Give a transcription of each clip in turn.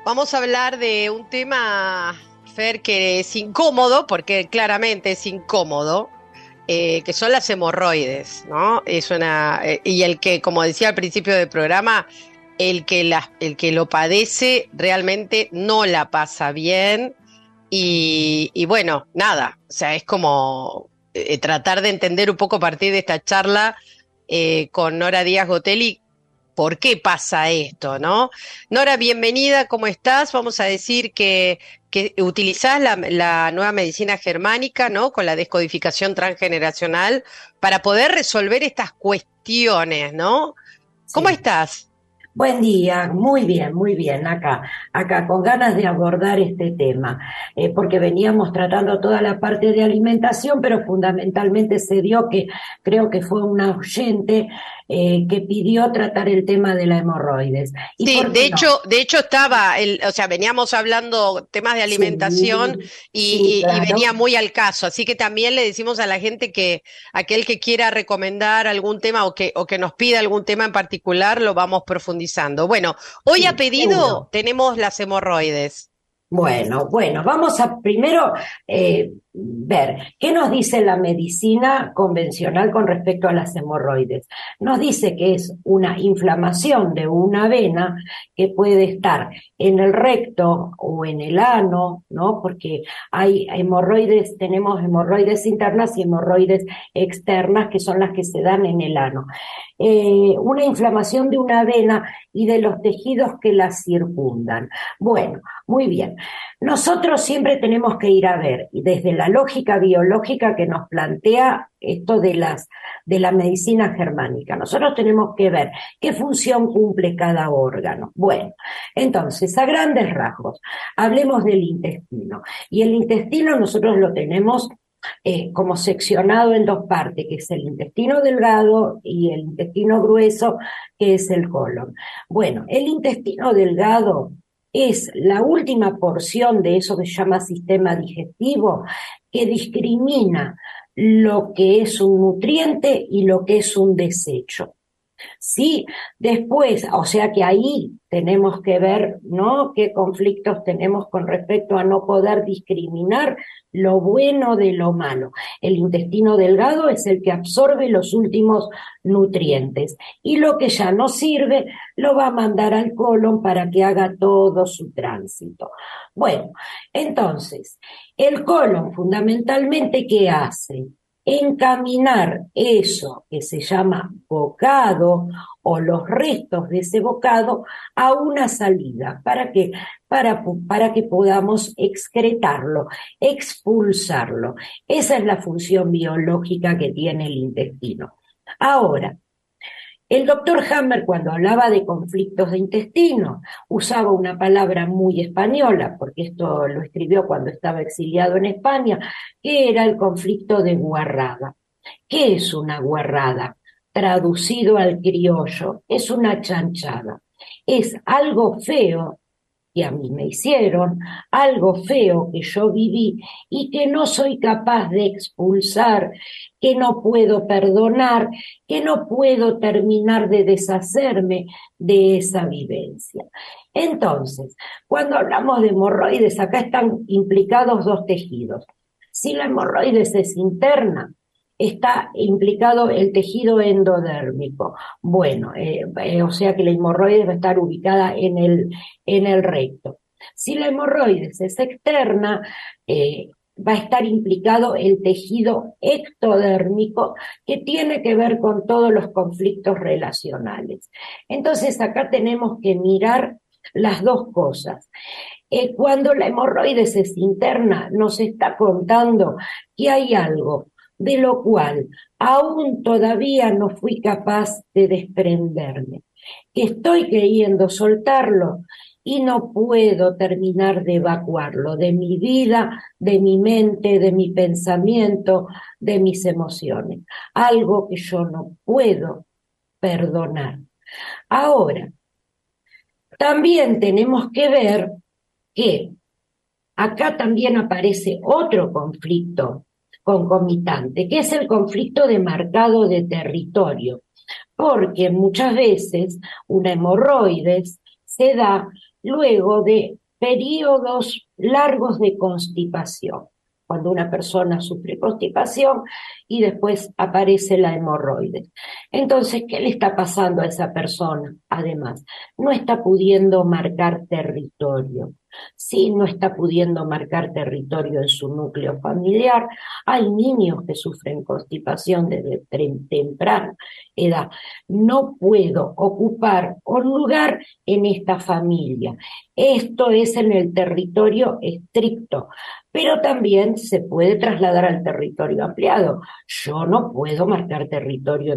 Vamos a hablar de un tema, Fer, que es incómodo, porque claramente es incómodo, que son las hemorroides, ¿no? Y el que, como decía al principio del programa, el que lo padece realmente no la pasa bien. Y bueno, nada, o sea, es como tratar de entender un poco a partir de esta charla con Nora Díaz Gotelli por qué pasa esto, ¿no? Nora, bienvenida, ¿cómo estás? Vamos a decir que utilizás la nueva medicina germánica, ¿no? Con la descodificación transgeneracional para poder resolver estas cuestiones, ¿no? ¿Cómo Sí. estás? Buen día, muy bien, acá con ganas de abordar este tema, porque veníamos tratando toda la parte de alimentación, pero fundamentalmente se dio que creo que fue una oyente que pidió tratar el tema de la hemorroides. ¿Y Sí, por qué no? de hecho o sea, veníamos hablando temas de Sí, alimentación sí, y venía claro. muy al caso, así que también le decimos a la gente que aquel que quiera recomendar algún tema o que nos pida algún tema en particular, lo vamos profundizando. Bueno, hoy a Sí, pedido seguro. tenemos las hemorroides. Bueno, vamos a primero ver qué nos dice la medicina convencional con respecto a las hemorroides. Nos dice que es una inflamación de una vena que puede estar en el recto o en el ano, ¿no? Porque hay hemorroides, tenemos hemorroides internas y hemorroides externas que son las que se dan en el ano. Una inflamación de una vena y de los tejidos que la circundan. Bueno, muy bien. Nosotros siempre tenemos que ir a ver, y desde la lógica biológica que nos plantea esto de la medicina germánica, nosotros tenemos que ver qué función cumple cada órgano. Bueno, entonces, a grandes rasgos, hablemos del intestino. Y el intestino nosotros lo tenemos como seccionado en dos partes, que es el intestino delgado y el intestino grueso, que es el colon. Bueno, el intestino delgado es la última porción de eso que se llama sistema digestivo, que discrimina lo que es un nutriente y lo que es un desecho. Sí, después, o sea que ahí tenemos que ver, ¿no? Qué conflictos tenemos con respecto a no poder discriminar lo bueno de lo malo. El intestino delgado es el que absorbe los últimos nutrientes y lo que ya no sirve lo va a mandar al colon para que haga todo su tránsito. Bueno, entonces, el colon fundamentalmente, ¿qué hace? Encaminar eso que se llama bocado o los restos de ese bocado a una salida. ¿Para qué? Para que podamos excretarlo, expulsarlo. Esa es la función biológica que tiene el intestino. Ahora, el doctor Hammer, cuando hablaba de conflictos de intestino, usaba una palabra muy española, porque esto lo escribió cuando estaba exiliado en España, que era el conflicto de Guarrada. ¿Qué es una guarrada? Traducido al criollo, es una chanchada. Es algo feo que a mí me hicieron, algo feo que yo viví y que no soy capaz de expulsar, que no puedo perdonar, que no puedo terminar de deshacerme de esa vivencia. Entonces, cuando hablamos de hemorroides, acá están implicados dos tejidos. Si la hemorroides es interna, está implicado el tejido endodérmico. Bueno, o sea que la hemorroides va a estar ubicada en el recto. Si la hemorroides es externa, va a estar implicado el tejido ectodérmico que tiene que ver con todos los conflictos relacionales. Entonces acá tenemos que mirar las dos cosas. Cuando la hemorroides es interna, nos está contando que hay algo de lo cual aún todavía no fui capaz de desprenderme, que estoy queriendo soltarlo y no puedo terminar de evacuarlo de mi vida, de mi mente, de mi pensamiento, de mis emociones. Algo que yo no puedo perdonar. Ahora, también tenemos que ver que acá también aparece otro conflicto concomitante, que es el conflicto de marcado de territorio, porque muchas veces una hemorroides se da luego de periodos largos de constipación. Cuando una persona sufre constipación y después aparece la hemorroides. Entonces, ¿qué le está pasando a esa persona? Además, no está pudiendo marcar territorio. Si no está pudiendo marcar territorio en su núcleo familiar, hay niños que sufren constipación desde temprana edad. No puedo ocupar un lugar en esta familia. Esto es en el territorio estricto, pero también se puede trasladar al territorio ampliado. Yo no puedo marcar territorio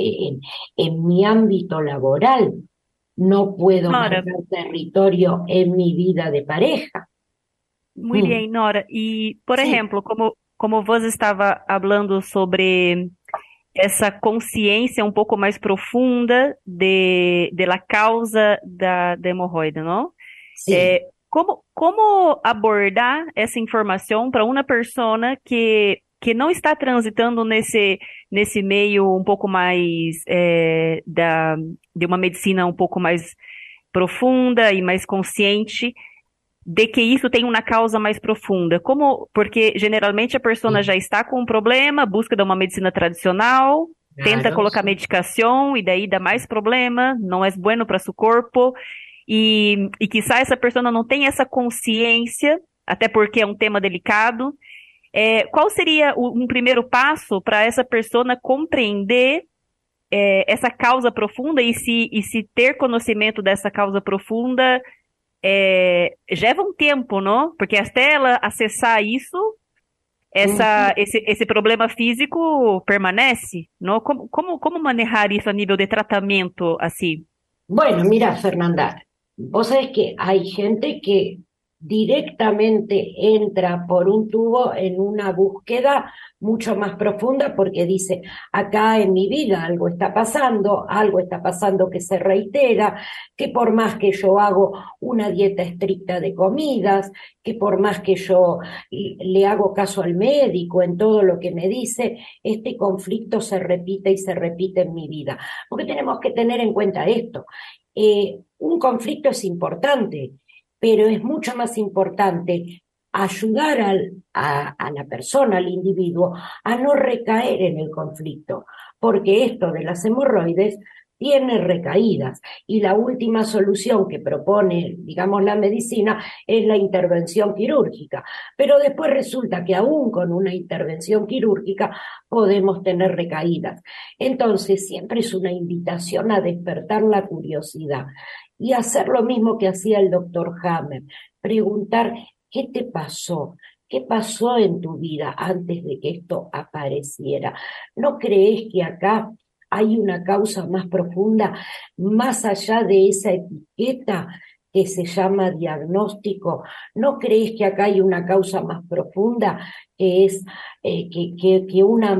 en mi ámbito laboral, no puedo Nora, marcar territorio en mi vida de pareja. muy Mm, bien, Nora. Y, por sí, ejemplo, como vos estava hablando sobre essa consciência um pouco mais profunda de la causa da hemorroida, não? sí. Como abordar essa informação para uma pessoa que não está transitando nesse meio um pouco mais de uma medicina um pouco mais profunda e mais consciente de que isso tem uma causa mais profunda? Porque generalmente a pessoa Sí, já está com um problema, busca de uma medicina tradicional, tenta claro, colocar sí. medicação e daí dá mais problema, não é bueno para seu corpo. E quizá essa pessoa não tem essa consciência, até porque é um tema delicado. Qual seria um primeiro passo para essa pessoa compreender essa causa profunda e se ter conhecimento dessa causa profunda leva um tempo, não? Porque até ela acessar isso, Ujú. esse problema físico permanece, não? Como manejar isso a nível de tratamento, assim? Bueno, mira, Fernanda, vos sabés que hay gente que directamente entra por un tubo en una búsqueda mucho más profunda porque dice, acá en mi vida algo está pasando que se reitera, que por más que yo hago una dieta estricta de comidas, que por más que yo le hago caso al médico en todo lo que me dice, este conflicto se repite y se repite en mi vida. Porque tenemos que tener en cuenta esto. Un conflicto es importante, pero es mucho más importante ayudar a la persona, al individuo, a no recaer en el conflicto, porque esto de las hemorroides tiene recaídas y la última solución que propone, digamos, la medicina es la intervención quirúrgica, pero después resulta que aún con una intervención quirúrgica podemos tener recaídas. Entonces, siempre es una invitación a despertar la curiosidad y hacer lo mismo que hacía el doctor Hammer, preguntar, ¿qué te pasó? ¿Qué pasó en tu vida antes de que esto apareciera? ¿No crees que acá hay una causa más profunda, más allá de esa etiqueta que se llama diagnóstico? ¿No crees que acá hay una causa más profunda que es que una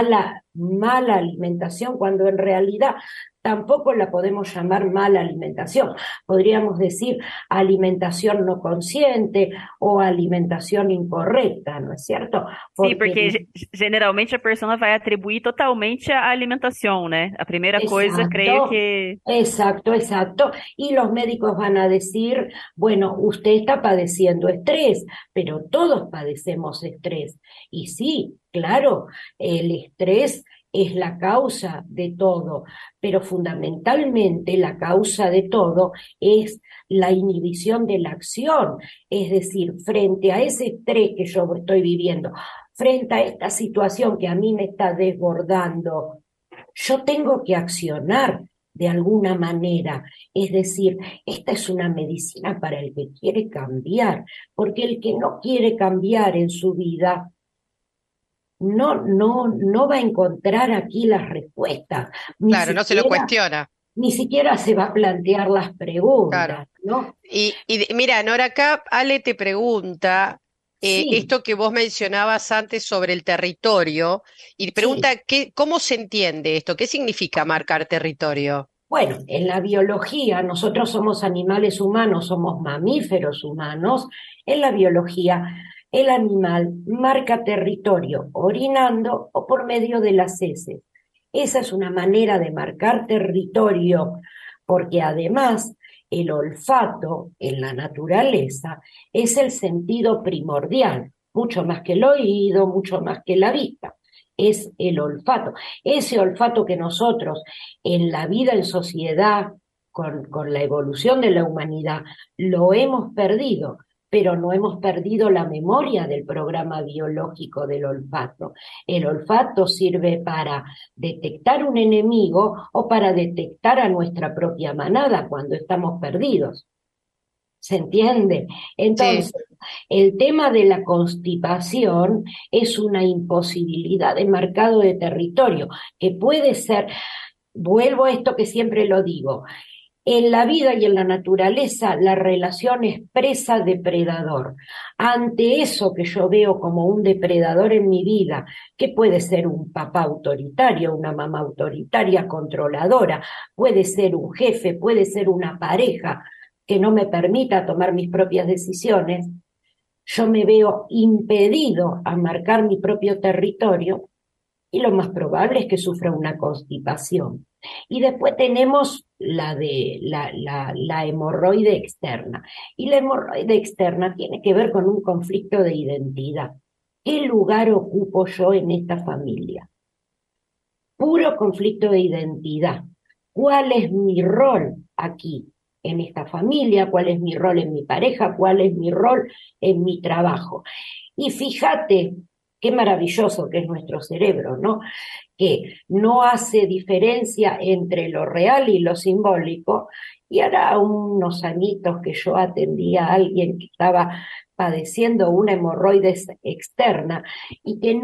mala alimentación, cuando en realidad tampoco la podemos llamar mala alimentación? Podríamos decir alimentación no consciente o alimentación incorrecta, ¿no es cierto? Sim, Porque porque generalmente a pessoa vai atribuir totalmente à alimentação, né? A primeira coisa, creio exacto, que. exacto, exacto. Y los médicos van a decir, bueno, usted está padeciendo estrés, pero todos padecemos estrés. Y sí, claro, el estrés es la causa de todo, pero fundamentalmente la causa de todo es la inhibición de la acción. Es decir, frente a ese estrés que yo estoy viviendo, frente a esta situación que a mí me está desbordando, yo tengo que accionar de alguna manera. Es decir, esta es una medicina para el que quiere cambiar, porque el que no quiere cambiar en su vida no va a encontrar aquí las respuestas, Claro, no se lo cuestiona. ni siquiera se va a plantear las Claro. preguntas, ¿no? Mira, Nora, acá Ale te pregunta Sí, esto que vos mencionabas antes sobre el territorio y sí. pregunta cómo se entiende esto, qué significa marcar territorio. Bueno, en la biología, nosotros somos animales humanos, somos mamíferos humanos. En la biología, el animal marca territorio orinando o por medio de las heces. Esa es una manera de marcar territorio, porque además el olfato en la naturaleza es el sentido primordial, mucho más que el oído, mucho más que la vista. Es el olfato. Ese olfato que nosotros en la vida en sociedad, con la evolución de la humanidad, lo hemos perdido, pero no hemos perdido la memoria del programa biológico del olfato. El olfato sirve para detectar un enemigo o para detectar a nuestra propia manada cuando estamos perdidos. ¿Se entiende? Sí, Entonces, el tema de la constipación es una imposibilidad de marcado de territorio, que puede ser, vuelvo a esto que siempre lo digo, en la vida y en la naturaleza la relación es presa-depredador. Ante eso que yo veo como un depredador en mi vida, que puede ser un papá autoritario, una mamá autoritaria, controladora, puede ser un jefe, puede ser una pareja que no me permita tomar mis propias decisiones, yo me veo impedido a marcar mi propio territorio y lo más probable es que sufra una constipación. Y después tenemos la hemorroide externa. Y la hemorroide externa tiene que ver con un conflicto de identidad. ¿Qué lugar ocupo yo en esta familia? Puro conflicto de identidad. ¿Cuál es mi rol aquí en esta familia? ¿Cuál es mi rol en mi pareja? ¿Cuál es mi rol en mi trabajo? Y fíjate qué maravilloso que es nuestro cerebro, ¿no? Que no hace diferencia entre lo real y lo simbólico. Y hará unos añitos que yo atendía a alguien que estaba padeciendo una hemorroides externa y que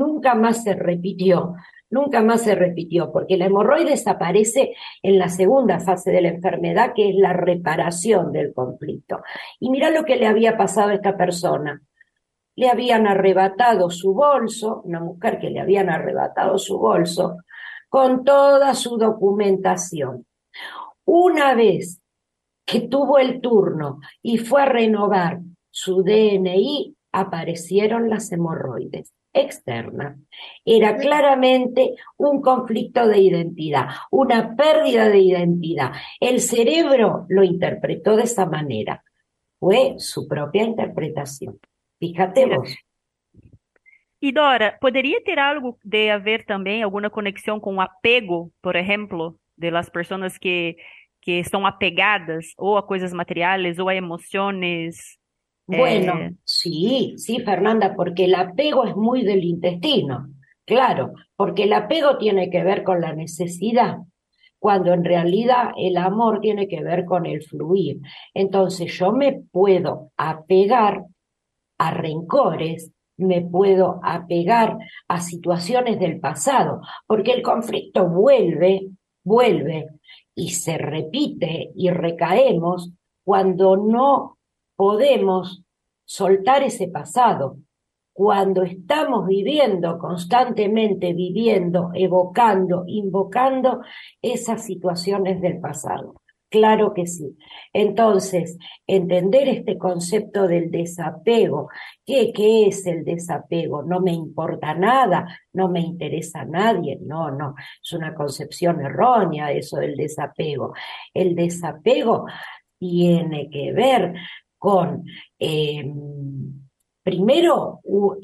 nunca más se repitió, porque la hemorroides aparece en la segunda fase de la enfermedad, que es la reparación del conflicto. Y mira lo que le había pasado a esta persona. Le habían arrebatado su bolso, una mujer que le habían arrebatado su bolso, con toda su documentación. Una vez que tuvo el turno y fue a renovar su DNI, aparecieron las hemorroides externas. Era claramente un conflicto de identidad, una pérdida de identidad. El cerebro lo interpretó de esa manera. Fue su propia interpretación. Fíjate Mira, vos. e Dora, poderia ter algo de haver também, alguma conexão com o apego, por exemplo, de las pessoas que estão apegadas ou a coisas materiais ou a emoções? Bueno, sí, sí, Fernanda, porque el apego es muy del intestino, claro, porque el apego tiene que ver con la necesidad, cuando en realidad el amor tiene que ver con el fluir. Entonces yo me puedo apegar a rencores, me puedo apegar a situaciones del pasado, porque el conflicto vuelve y se repite y recaemos cuando no podemos soltar ese pasado, cuando estamos viviendo constantemente, viviendo, evocando, invocando esas situaciones del pasado. Claro que sí. Entonces, entender este concepto del desapego. ¿Qué es el desapego? No me importa nada, no me interesa a nadie. No, no, es una concepción errónea eso del desapego. El desapego tiene que ver con, primero,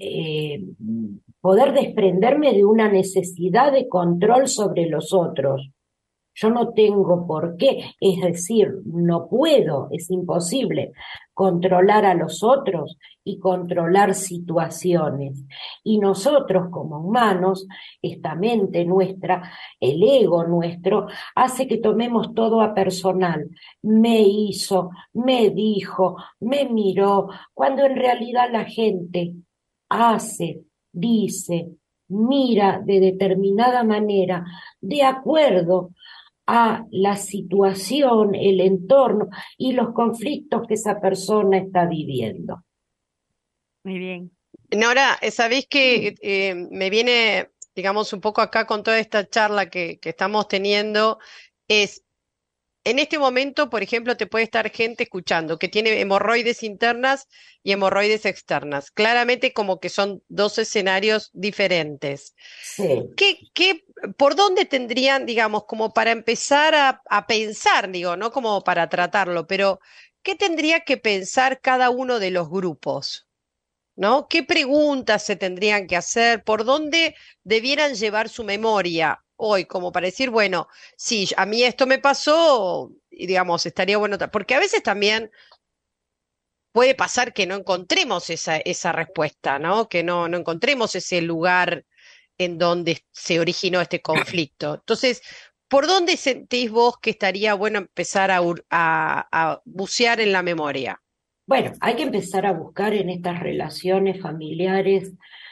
poder desprenderme de una necesidad de control sobre los otros. Yo no tengo por qué, es decir, no puedo, es imposible controlar a los otros y controlar situaciones. Y nosotros como humanos, esta mente nuestra, el ego nuestro, hace que tomemos todo a personal. Me hizo, me dijo, me miró, cuando en realidad la gente hace, dice, mira de determinada manera, de acuerdo a la situación, el entorno y los conflictos que esa persona está viviendo. Muy bien. Nora, ¿sabés que me viene, digamos, un poco acá con toda esta charla que estamos teniendo? Es en este momento, por ejemplo, te puede estar gente escuchando que tiene hemorroides internas y hemorroides externas. Claramente como que son dos escenarios diferentes. Sí. ¿Por dónde tendrían, digamos, como para empezar a pensar, digo, no como para tratarlo, pero qué tendría que pensar cada uno de los grupos? ¿No? ¿Qué preguntas se tendrían que hacer? ¿Por dónde debieran llevar su memoria hoy? Como para decir, bueno, sí, a mí esto me pasó, y digamos, estaría bueno, porque a veces también puede pasar que no encontremos esa respuesta, ¿no? Que no encontremos ese lugar en donde se originó este conflicto. Entonces, ¿por dónde sentís vos que estaría bueno empezar a bucear en la memoria? Bueno, hay que empezar a buscar en estas relaciones familiares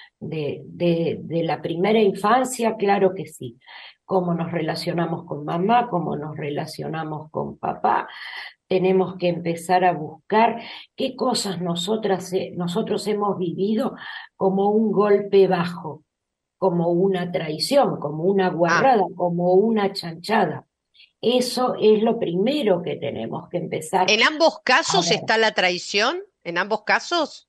de la primera infancia, claro que sí. Cómo nos relacionamos con mamá, cómo nos relacionamos con papá. Tenemos que empezar a buscar qué cosas nosotros hemos vivido como un golpe bajo, como una traición, como una Ah, guarrada, como una chanchada. Eso es lo primero que tenemos que empezar ¿en ambos a casos ver. está la traición? ¿En ambos casos?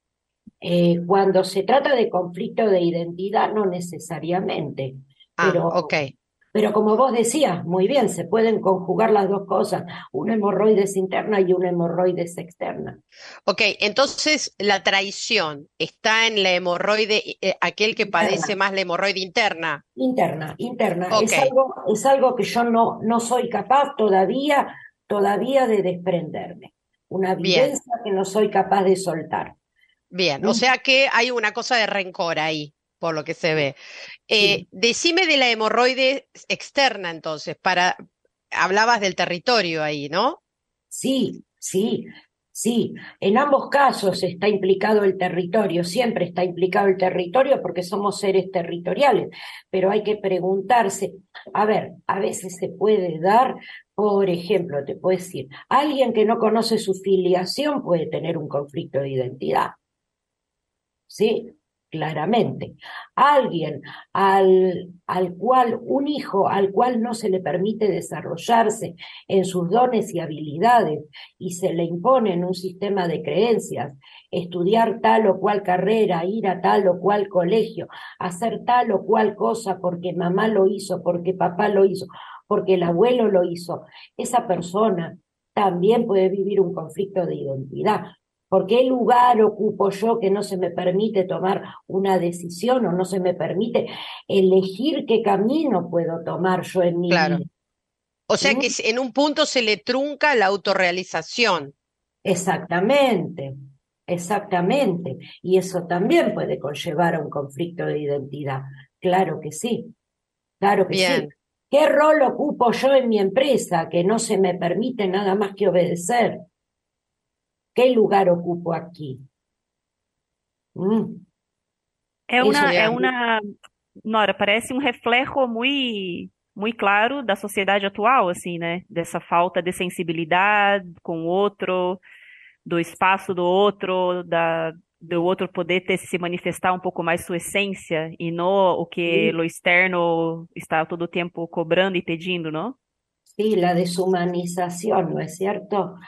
Cuando se trata de conflicto de identidad, no necesariamente, Ah, pero, ok. pero como vos decías, muy bien, se pueden conjugar las dos cosas, una hemorroides interna y una hemorroides externa. Ok, entonces la traición está en la hemorroide, aquel que padece Interna, más la hemorroide interna. interna. Ok, Es algo que yo no soy capaz todavía de desprenderme. Una bien, vivencia que no soy capaz de soltar. bien. O ¿Mm? sea que hay una cosa de rencor ahí, por lo que se ve. Sí, Decime de la hemorroide externa entonces, hablabas del territorio ahí, ¿no? sí, sí, sí. En ambos casos está implicado el territorio, siempre está implicado el territorio porque somos seres territoriales, pero hay que preguntarse, a ver, a veces se puede dar, por ejemplo, te puedo decir, alguien que no conoce su filiación puede tener un conflicto de identidad. ¿Sí? Claramente. Alguien un hijo al cual no se le permite desarrollarse en sus dones y habilidades y se le impone en un sistema de creencias, estudiar tal o cual carrera, ir a tal o cual colegio, hacer tal o cual cosa porque mamá lo hizo, porque papá lo hizo, porque el abuelo lo hizo, esa persona también puede vivir un conflicto de identidad. ¿Por qué lugar ocupo yo que no se me permite tomar una decisión o no se me permite elegir qué camino puedo tomar yo en mi Claro. vida? O sea ¿Mm? que en un punto se le trunca la autorrealización. Exactamente, exactamente. Y eso también puede conllevar a un conflicto de identidad. Claro que sí, claro que sí. Bien. ¿Qué rol ocupo yo en mi empresa que no se me permite nada más que obedecer? ¿Qué lugar ocupo aquí? ¿Mm? É Eso uma, é Bien. uma, Nora, parece um reflexo muito claro da sociedade atual, assim, né? Dessa falta de sensibilidade com o outro, do espaço do outro, do outro poder ter se manifestar um pouco mais sua essência e não o que sí, o externo está todo o tempo cobrando e pedindo, não? sí, la deshumanización, ¿no es cierto?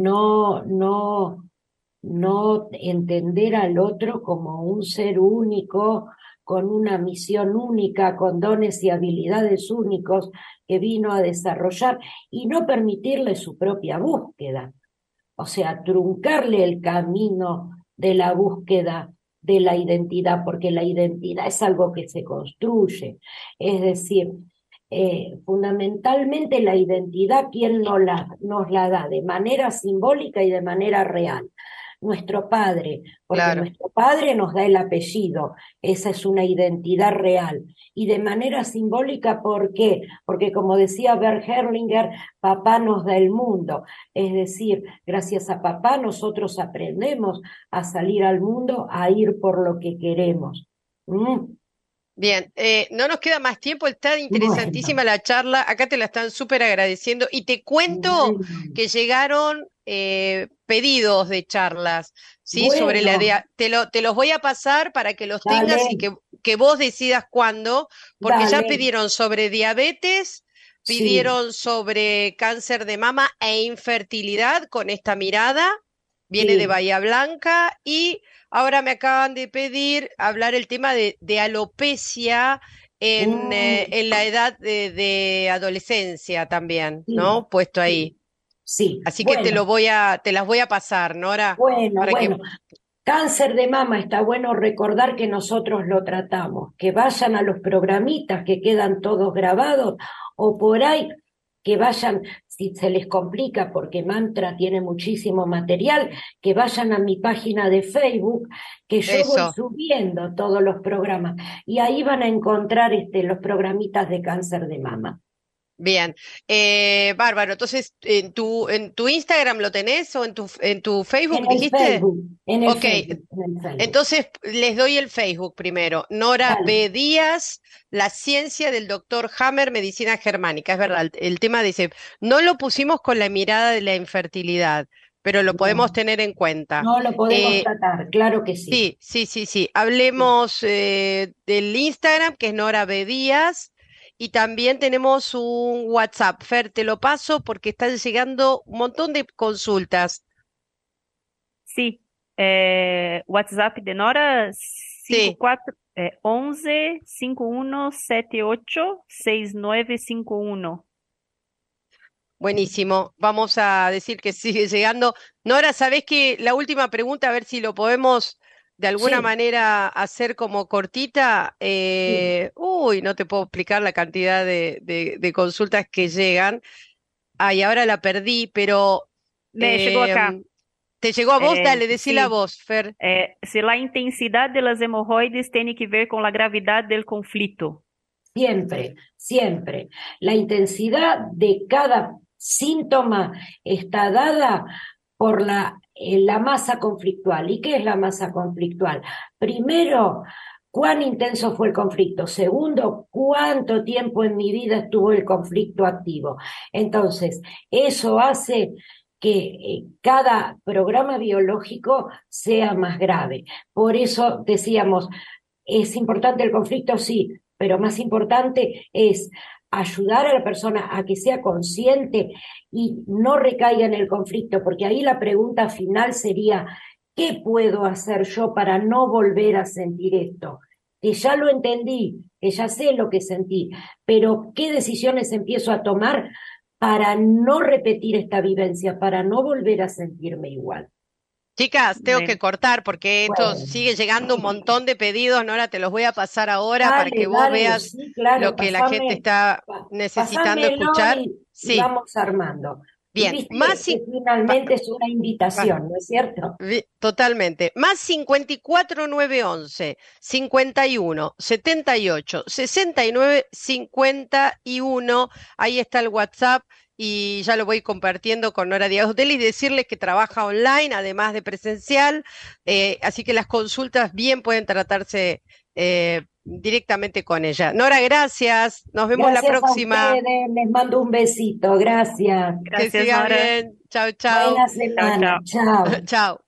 No entender al otro como un ser único, con una misión única, con dones y habilidades únicos que vino a desarrollar y no permitirle su propia búsqueda. O sea, truncarle el camino de la búsqueda de la identidad, porque la identidad es algo que se construye. Es decir, fundamentalmente la identidad, ¿quién nos la da? De manera simbólica y de manera real. Nuestro padre, porque Claro. nuestro padre nos da el apellido, esa es una identidad real. Y de manera simbólica, ¿por qué? Porque como decía Bert Hellinger, papá nos da el mundo. Es decir, gracias a papá nosotros aprendemos a salir al mundo, a ir por lo que queremos. ¿Mm? Bien, no nos queda más tiempo, está Bueno, interesantísima la charla, acá te la están súper agradeciendo y te cuento bueno, que llegaron pedidos de charlas, ¿sí? Sobre la bueno, idea, te los voy a pasar para que los tengas y dale, que vos decidas cuándo, porque ya dale, pidieron sobre diabetes, Sí. pidieron sobre cáncer de mama e infertilidad con esta mirada, viene de Sí. Bahía Blanca, y ahora me acaban de pedir hablar el tema de alopecia Mm, en la edad de adolescencia también, sí, ¿no? Puesto sí, ahí. sí. Así que te las voy a pasar, Nora, para que, Bueno. Cáncer de mama, está bueno recordar que nosotros lo tratamos, que vayan a los programitas que quedan todos grabados o por ahí que vayan, si se les complica porque Mantra tiene muchísimo material, que vayan a mi página de Facebook, que yo voy eso. subiendo todos los programas y ahí van a encontrar los programitas de cáncer de mama. Bien, bárbaro. Entonces, en tu Instagram lo tenés o en tu Facebook, En el dijiste? Facebook, en el Ok, Facebook, en el Facebook. entonces les doy el Facebook primero. Nora Dale. B. Díaz, La ciencia del doctor Hammer, medicina germánica. Es verdad, el tema dice, no lo pusimos con la mirada de la infertilidad, pero lo podemos No, tener en cuenta. no lo podemos Eh, tratar, claro que sí. sí, sí, sí, sí. Sí. Hablemos del Instagram, que es Nora B. Díaz, y también tenemos un WhatsApp. Fer, te lo paso porque están llegando un montón de consultas. Sí, WhatsApp de Nora Sí. 54 11 51 78 6951. Buenísimo. Vamos a decir que sigue llegando. Nora, ¿sabés qué? La última pregunta, a ver si lo podemos de alguna Sí, manera hacer como cortita. sí. Uy, no te puedo explicar la cantidad de consultas que llegan. Ay, ahora la perdí, pero Me chegou acá. ¿te llegó a vos? Dale, decila a Sí, vos, Fer. se la intensidad de las hemorroides tiene que ver con la gravedad del conflicto. Siempre, siempre. La intensidad de cada síntoma está dada por la masa conflictual. ¿Y qué es la masa conflictual? Primero, cuán intenso fue el conflicto. Segundo, cuánto tiempo en mi vida estuvo el conflicto activo. Entonces, eso hace que cada programa biológico sea más grave. Por eso decíamos, ¿es importante el conflicto? Sí, pero más importante es ayudar a la persona a que sea consciente y no recaiga en el conflicto, porque ahí la pregunta final sería, ¿qué puedo hacer yo para no volver a sentir esto? Que ya lo entendí, que ya sé lo que sentí, pero ¿qué decisiones empiezo a tomar para no repetir esta vivencia, para no volver a sentirme igual? Chicas, tengo que Bueno, cortar porque esto Bueno, sigue llegando un montón de pedidos. Nora, te los voy a pasar ahora para que dale, vos dale, veas sí, lo claro, que la gente está necesitando pasámelo escuchar. y Sí, vamos armando. Y bien. viste que Pa- finalmente es una pa- invitación, ¿no es cierto? Totalmente. Más 54911 51 78 69 51. Ahí está el WhatsApp y ya lo voy compartiendo con Nora Díaz Hotel y decirles que trabaja online, además de presencial. Así que las consultas bien pueden tratarse directamente con ella. Nora, gracias. Nos vemos la Gracias a próxima. ustedes, les mando un besito, gracias. Que gracias, sigas Nora. bien. Chau, chau. Buena Chao, semana, chao. chao. Chao.